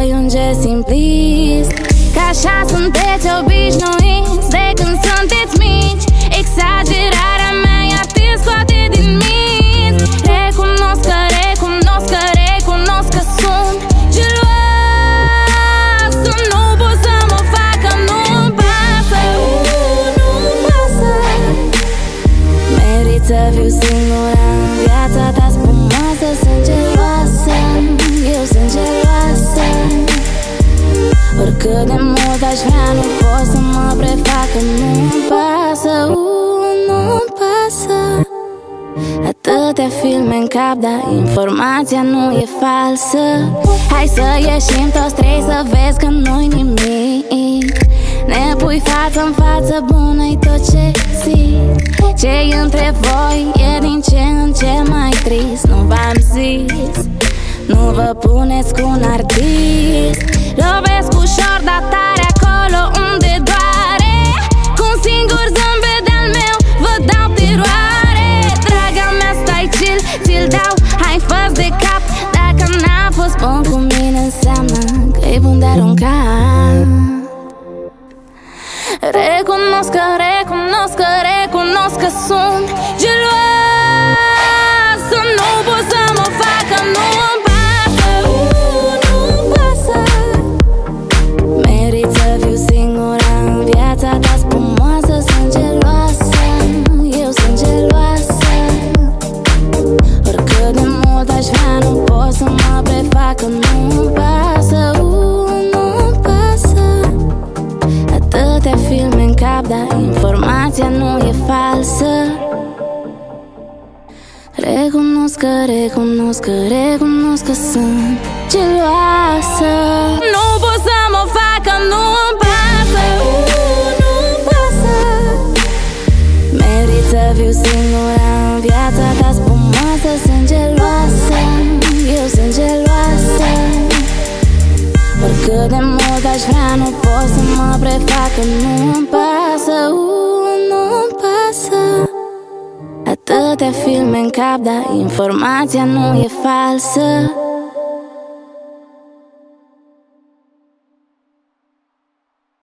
ajunge simplist, că așa sunteți obișnuiți de când sunteți mici. Exagerarea mea iar te scoate din minți. Recunosc că sunt geloasă. Nu pot să mă fac că nu-mi pasă. Nu-mi pasă. Merit să fiu singura în viața ta spumoasă. Sunt geloasă, eu sunt geloasă. Oricât de mult aș vrea, nu pot să mă prefac că nu-mi pasă. Nu-mi pasă. Atâtea filme în cap, dar informația nu e falsă. Hai să ieșim toți trei să vezi că nu-i nimic. Ne pui față în față, bună-i tot ce zic. Ce-i între voi e din ce în ce mai trist. Nu v-am zis, nu vă puneți cu un artist. Lovesc ușor, dar tare acolo unde doare. Cu un singur zâmbet de-al meu vă dau teroare. Draga mea, stai chill, ți-l dau, hai fă-ți de cap. Dacă n-a fost bun cu mine, înseamnă că-i bun de aruncat. Recunosc că sunt geloasă. Nu pot să mă fac că nu-mi pasă. Nu-mi pasă. Merit să fiu singura în viața ta spumoasă. Sunt geloasă, eu sunt geloasă. Oricât de mult aș vrea, nu pot să mă prefac că nu-mi pasă. Nu-mi pasă. Atâtea filme în cap, dar informația nu e falsă. Recunosc că sunt geloasă. Nu pot să mă fac că nu-mi pasă. Nu-mi pasă. Merit să fiu singura în viața ta spumoasă. Sunt geloasă, eu sunt geloasă. Oricât de mult aș vrea, nu pot să mă prefac că nu-mi pasă. Nu-mi pasă. Atâtea filme în cap, dar informația nu e falsă.